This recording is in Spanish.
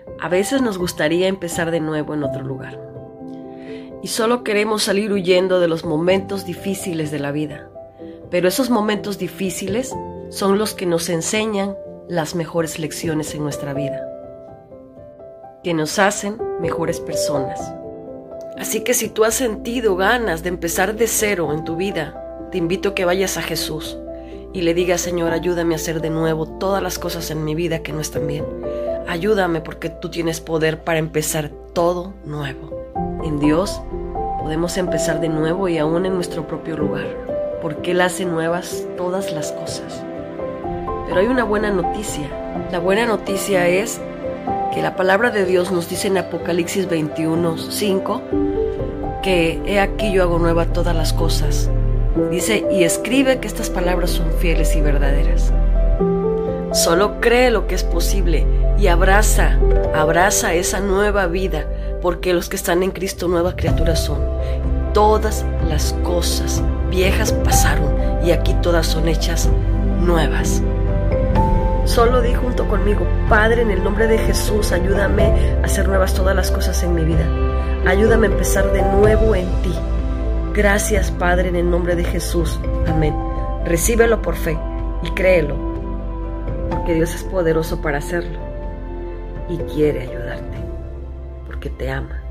A veces nos gustaría empezar de nuevo en otro lugar. Y solo queremos salir huyendo de los momentos difíciles de la vida. Pero esos momentos difíciles son los que nos enseñan las mejores lecciones en nuestra vida, que nos hacen mejores personas. Así que si tú has sentido ganas de empezar de cero en tu vida, te invito a que vayas a Jesús y le digas: Señor, ayúdame a hacer de nuevo todas las cosas en mi vida que no están bien. Ayúdame, porque tú tienes poder para empezar todo nuevo. En Dios podemos empezar de nuevo y aún en nuestro propio lugar, porque Él hace nuevas todas las cosas. Pero hay una buena noticia. La buena noticia es que la palabra de Dios nos dice en Apocalipsis 21:5 que he aquí yo hago nueva todas las cosas. Dice: y escribe que estas palabras son fieles y verdaderas. Solo cree lo que es posible y abraza esa nueva vida, porque los que están en Cristo nuevas criaturas son. Todas las cosas viejas pasaron y aquí todas son hechas nuevas. Solo di junto conmigo: Padre, en el nombre de Jesús, ayúdame a hacer nuevas todas las cosas en mi vida. Ayúdame a empezar de nuevo en ti. Gracias, Padre, en el nombre de Jesús. Amén. Recíbelo por fe y créelo, porque Dios es poderoso para hacerlo y quiere ayudarte, porque te ama.